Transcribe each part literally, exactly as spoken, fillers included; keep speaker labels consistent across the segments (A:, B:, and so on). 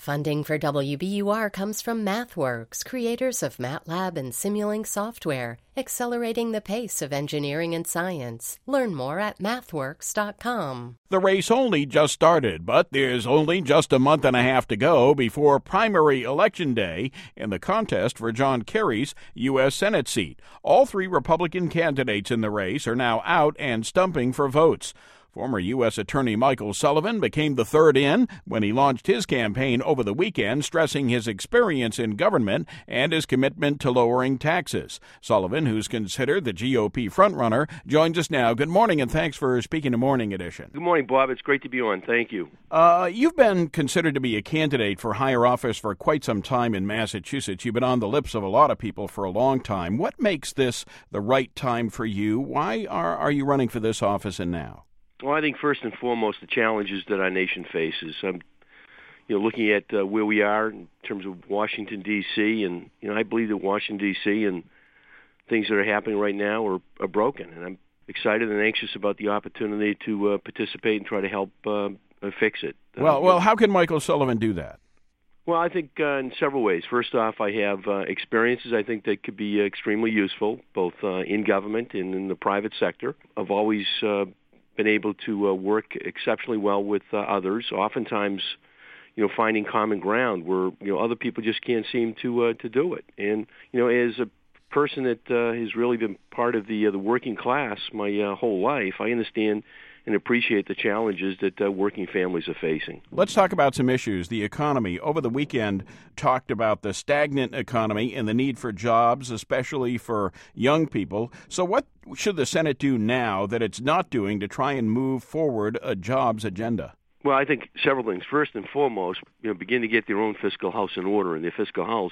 A: Funding for W B U R comes from MathWorks, creators of MATLAB and Simulink software, accelerating the pace of engineering and science. Learn more at mathworks dot com.
B: The race only just started, but there's only just a month and a half to go before primary election day in the contest for John Kerry's U S Senate seat. All three Republican candidates in the race are now out and stumping for votes. Former U S Attorney Michael Sullivan became the third in when he launched his campaign over the weekend, stressing his experience in government and his commitment to lowering taxes. Sullivan, who's considered the G O P frontrunner, joins us now. Good morning, and thanks for speaking to Morning Edition.
C: Good morning, Bob. It's great to be on. Thank you.
B: Uh, you've been considered to be a candidate for higher office for quite some time in Massachusetts. You've been on the lips of a lot of people for a long time. What makes this the right time for you? Why are, are you running for this office and now?
C: Well, I think first and foremost, the challenges that our nation faces. I'm, you know, looking at uh, where we are in terms of Washington, D C, and, you know, I believe that Washington, D C and things that are happening right now are, are broken. And I'm excited and anxious about the opportunity to uh, participate and try to help uh, fix it.
B: Well,
C: uh,
B: well, how can Michael Sullivan do that?
C: Well, I think uh, in several ways. First off, I have uh, experiences I think that could be extremely useful, both uh, in government and in the private sector. I've always uh, been able to uh, work exceptionally well with uh, others, oftentimes, you know, finding common ground where, you know, other people just can't seem to uh, to do it. And, you know, as a person that uh, has really been part of the uh, the working class my uh, whole life, I understand and appreciate the challenges that uh, working families are facing.
B: Let's talk about some issues. The economy. Over the weekend, talked about the stagnant economy and the need for jobs, especially for young people. So what should the Senate do now that it's not doing to try and move forward a jobs agenda?
C: Well, I think several things. First and foremost, you know, begin to get their own fiscal house in order, and their fiscal house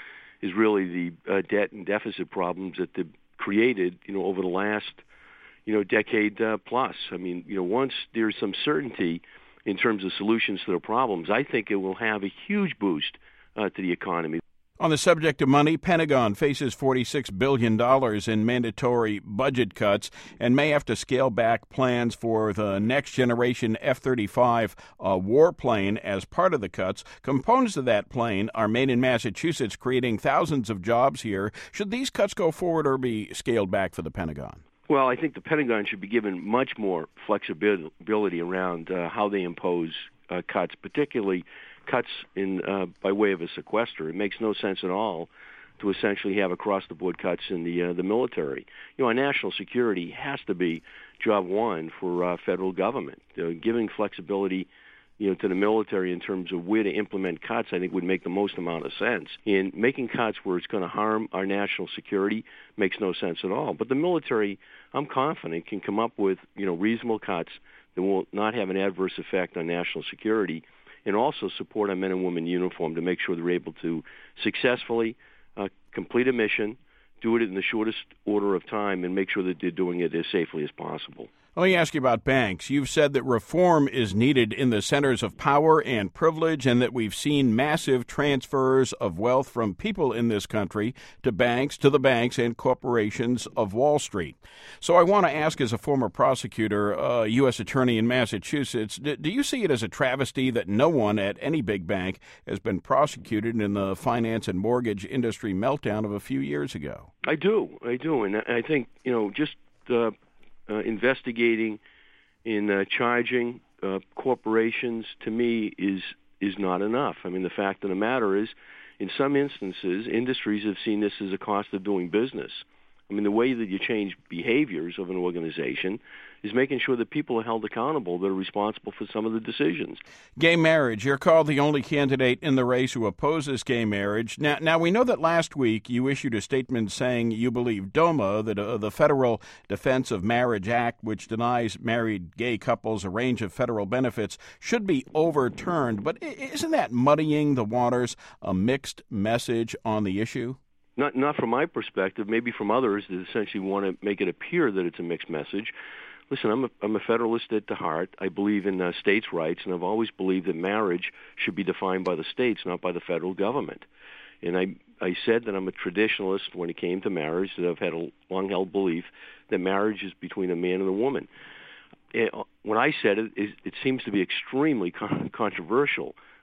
C: is really the uh, debt and deficit problems that they've created, you know, over the last you know, decade uh, plus. I mean, you know, once there's some certainty in terms of solutions to the problems, I think it will have a huge boost uh, to the economy.
B: On the subject of money, Pentagon faces forty-six billion dollars in mandatory budget cuts and may have to scale back plans for the next generation F thirty-five uh, warplane as part of the cuts. Components of that plane are made in Massachusetts, creating thousands of jobs here. Should these cuts go forward or be scaled back for the Pentagon?
C: Well, I think the Pentagon should be given much more flexibility around uh, how they impose uh, cuts, particularly cuts in uh, by way of a sequester. It makes no sense at all to essentially have across-the-board cuts in the uh, the military. You know, our national security has to be job one for uh, federal government. Uh, giving flexibility, you know, to the military in terms of where to implement cuts, I think would make the most amount of sense. And making cuts where it's going to harm our national security makes no sense at all. But the military, I'm confident, can come up with, you know, reasonable cuts that will not have an adverse effect on national security and also support our men and women in uniform to make sure they're able to successfully uh, complete a mission, do it in the shortest order of time, and make sure that they're doing it as safely as possible.
B: Let me ask you about banks. You've said that reform is needed in the centers of power and privilege and that we've seen massive transfers of wealth from people in this country to banks, to the banks and corporations of Wall Street. So I want to ask, as a former prosecutor, uh, U S attorney in Massachusetts, do, do you see it as a travesty that no one at any big bank has been prosecuted in the finance and mortgage industry meltdown of a few years ago?
C: I do. I do. And I think, you know, just uh, Uh, investigating and uh, charging uh, corporations, to me, is is not enough. I mean, the fact of the matter is, in some instances, industries have seen this as a cost of doing business. I mean, the way that you change behaviors of an organization is making sure that people are held accountable that are responsible for some of the decisions.
B: Gay marriage. You're called the only candidate in the race who opposes gay marriage. Now, now we know that last week you issued a statement saying you believe DOMA, the, uh, the Federal Defense of Marriage Act, which denies married gay couples a range of federal benefits, should be overturned. But isn't that muddying the waters, a mixed message on the issue?
C: Not, not from my perspective, maybe from others that essentially want to make it appear that it's a mixed message. Listen, I'm a, I'm a Federalist at the heart. I believe in uh, states' rights, and I've always believed that marriage should be defined by the states, not by the federal government. And I, I said that I'm a traditionalist when it came to marriage, that I've had a long-held belief that marriage is between a man and a woman. And when I said it, it, it seems to be extremely con- controversial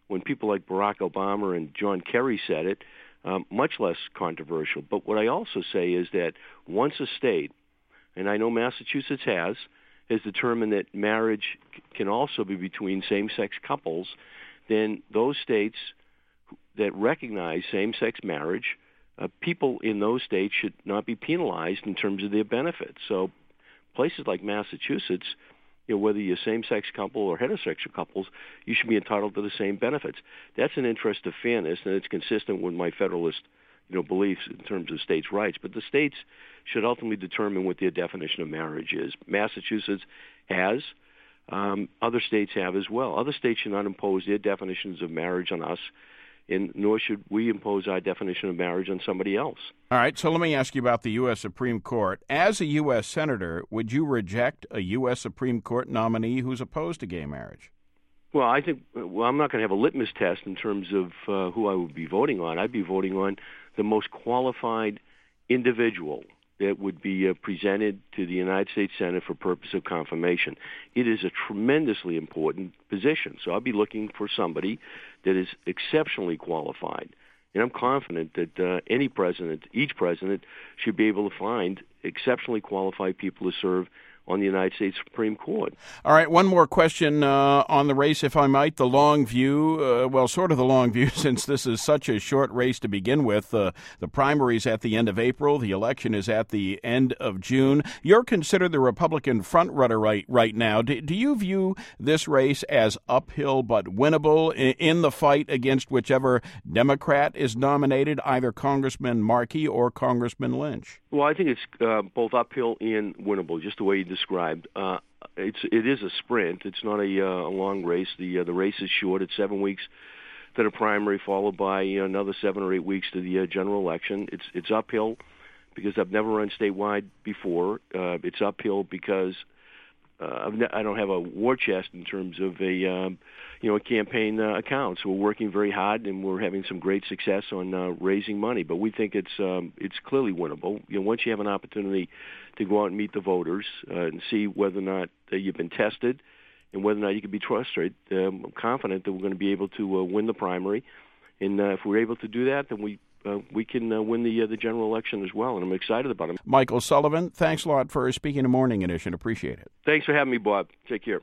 C: when people like Barack Obama and John Kerry said it, um, much less controversial. But what I also say is that once a state, and I know Massachusetts has, has determined that marriage can also be between same-sex couples, then those states that recognize same-sex marriage, uh, people in those states should not be penalized in terms of their benefits. So places like Massachusetts, you know, whether you're a same-sex couple or heterosexual couples, you should be entitled to the same benefits. That's an interest of fairness, and it's consistent with my federalist, you know, beliefs in terms of states' rights. But the states should ultimately determine what their definition of marriage is. Massachusetts has. Um, other states have as well. Other states should not impose their definitions of marriage on us, and nor should we impose our definition of marriage on somebody else.
B: All right, so let me ask you about the U S Supreme Court. As a U S Senator, would you reject a U S Supreme Court nominee who's opposed to gay marriage?
C: Well, I think, well, I'm not going to have a litmus test in terms of uh, who I would be voting on. I'd be voting on the most qualified individual that would be uh, presented to the United States Senate for purpose of confirmation. It is a tremendously important position, so I'll be looking for somebody that is exceptionally qualified. And I'm confident that uh, any president, each president, should be able to find exceptionally qualified people to serve on the United States Supreme Court.
B: All right, one more question uh, on the race, if I might. The long view, uh, well, sort of the long view, since this is such a short race to begin with. Uh, the primary's at the end of April. The election is at the end of June. You're considered the Republican frontrunner right, right now. Do, do you view this race as uphill but winnable in, in the fight against whichever Democrat is nominated, either Congressman Markey or Congressman Lynch?
C: Well, I think it's uh, both uphill and winnable, just the way you described. Uh, it's it is a sprint. It's not a, uh, a long race. The uh, the race is short. It's seven weeks to the primary, followed by you know, another seven or eight weeks to the uh, general election. It's it's uphill because I've never run statewide before. Uh, it's uphill because uh, I've ne- I don't have a war chest in terms of a um, you know a campaign uh, account. So we're working very hard, and we're having some great success on uh, raising money. But we think it's um, it's clearly winnable. You know, once you have an opportunity to go out and meet the voters uh, and see whether or not uh, you've been tested and whether or not you can be trusted, um, I'm confident that we're going to be able to uh, win the primary. And uh, if we're able to do that, then we uh, we can uh, win the uh, the general election as well. And I'm excited about it.
B: Michael Sullivan, thanks a lot for speaking to Morning Edition. Appreciate it.
C: Thanks for having me, Bob. Take care.